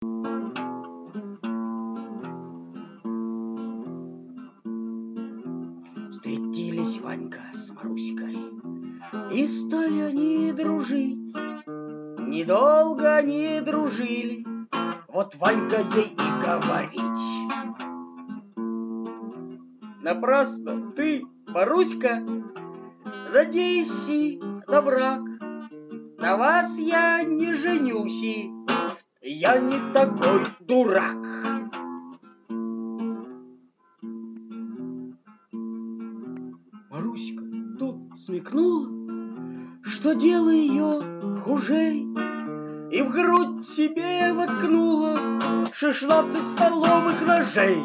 Встретились Ванька с Маруськой, и стали они дружить. Недолго они дружили, вот Ванька ей и говорить: напрасно ты, Маруська, надейся на брак. На вас я не женюсь, я не такой дурак. Маруська тут смекнула, что дело ее хужей, и в грудь себе воткнула 16 столовых ножей.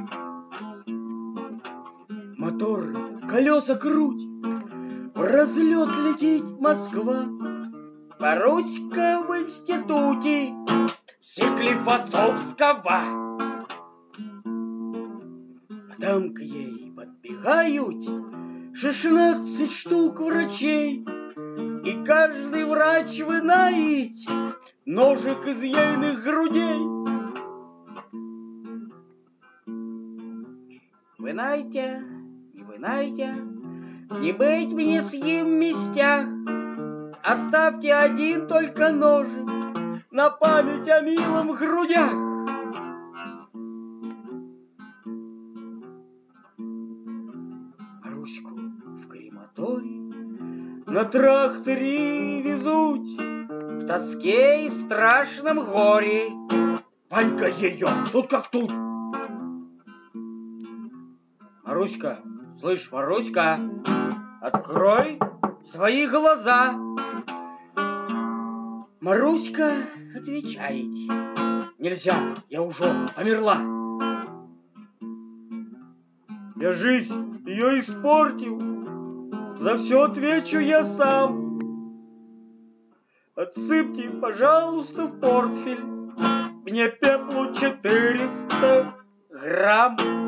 Мотор, колеса круть, в разлет летит Москва. Маруська в институте Склифосовского. А там к ей подбегают 16 штук врачей, и каждый врач вынает ножик из ейных грудей. Вынайте, не вынайте, не быть мне с ним в местях. Оставьте один только ножик на память о милом грудях. Маруську в крематорий на тракторе везут, в тоске и в страшном горе. Ванька ее тут как тут. Маруська, слышь, Маруська, открой свои глаза. Маруська отвечает: нельзя, я уже померла. Я жизнь ее испортил, за все отвечу я сам. Отсыпьте, пожалуйста, в портфель мне пеплу 400 грамм.